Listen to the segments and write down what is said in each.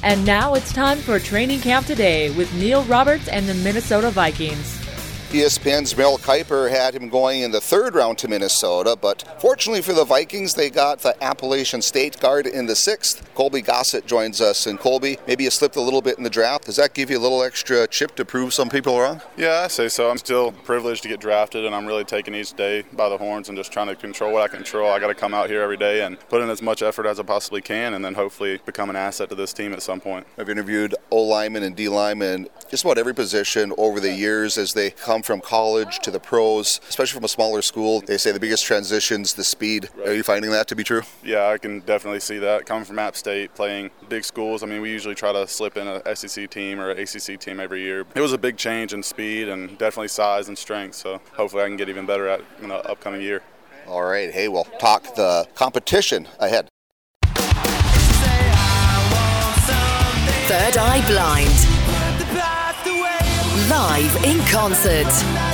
And now it's time for Training Camp Today with Neil Roberts and the Minnesota Vikings. ESPN's Mel Kiper had him going in the third round to Minnesota, but fortunately for the Vikings, they got the Appalachian State guard in the sixth. Colby Gossett joins us. And Colby, maybe you slipped a little bit in the draft. Does that give you a little extra chip to prove some people wrong? Yeah, I say so. I'm still privileged to get drafted, and I'm really taking each day by the horns and just trying to control what I control. I got to come out here every day and put in as much effort as I possibly can, and then hopefully become an asset to this team at some point. I've interviewed O-linemen and D-linemen, just about every position over the years as they come from college to the pros, especially from a smaller school. They say the biggest transition's the speed. Right. Are you finding that to be true? Yeah, I can definitely see that. Coming from App State, playing big schools, I mean, we usually try to slip in an SEC team or an ACC team every year. It was a big change in speed and definitely size and strength, so hopefully I can get even better at it in the upcoming year. All right, hey, we'll talk the competition ahead. Third Eye Blind. Live in concert.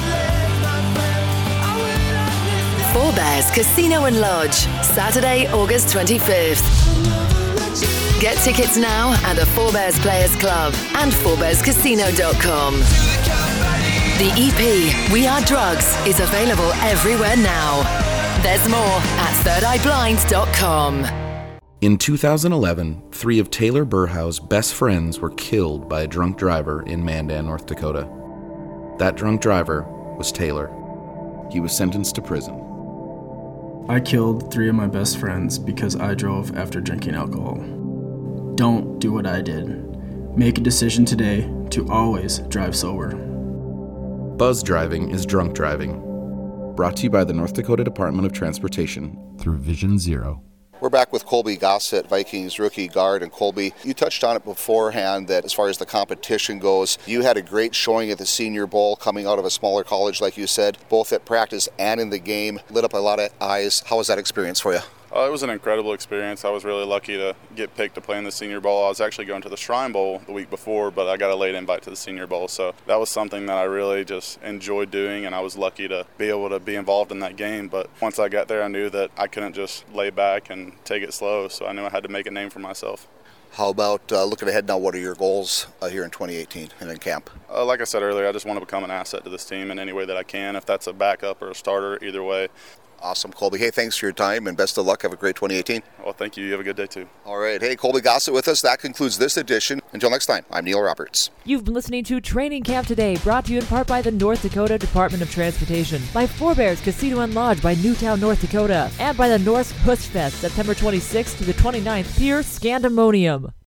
Forebears Casino and Lodge, Saturday, August 25th. Get tickets now at the Forebears Players Club and forebearscasino.com. The EP, We Are Drugs, is available everywhere now. There's more at thirdeyeblind.com. In 2011, 3 of Taylor Burhow's best friends were killed by a drunk driver in Mandan, North Dakota. That drunk driver was Taylor. He was sentenced to prison. I killed 3 of my best friends because I drove after drinking alcohol. Don't do what I did. Make a decision today to always drive sober. Buzz driving is drunk driving. Brought to you by the North Dakota Department of Transportation through Vision Zero. We're back with Colby Gossett, Vikings rookie guard. And Colby, you touched on it beforehand that as far as the competition goes, you had a great showing at the Senior Bowl coming out of a smaller college, like you said, both at practice and in the game. Lit up a lot of eyes. How was that experience for you? It was an incredible experience. I was really lucky to get picked to play in the Senior Bowl. I was actually going to the Shrine Bowl the week before, but I got a late invite to the Senior Bowl. So that was something that I really just enjoyed doing, and I was lucky to be able to be involved in that game. But once I got there, I knew that I couldn't just lay back and take it slow, so I knew I had to make a name for myself. How about looking ahead now? What are your goals here in 2018 and in camp? Like I said earlier, I just want to become an asset to this team in any way that I can, if that's a backup or a starter, either way. Awesome, Colby. Hey, thanks for your time and best of luck. Have a great 2018. Well, thank you. You have a good day, too. All right. Hey, Colby Gossett with us. That concludes this edition. Until next time, I'm Neil Roberts. You've been listening to Training Camp Today, brought to you in part by the North Dakota Department of Transportation, by Forebears Casino and Lodge by Newtown, North Dakota, and by the Norse Push Fest, September 26th to the 29th, Pier Scandemonium.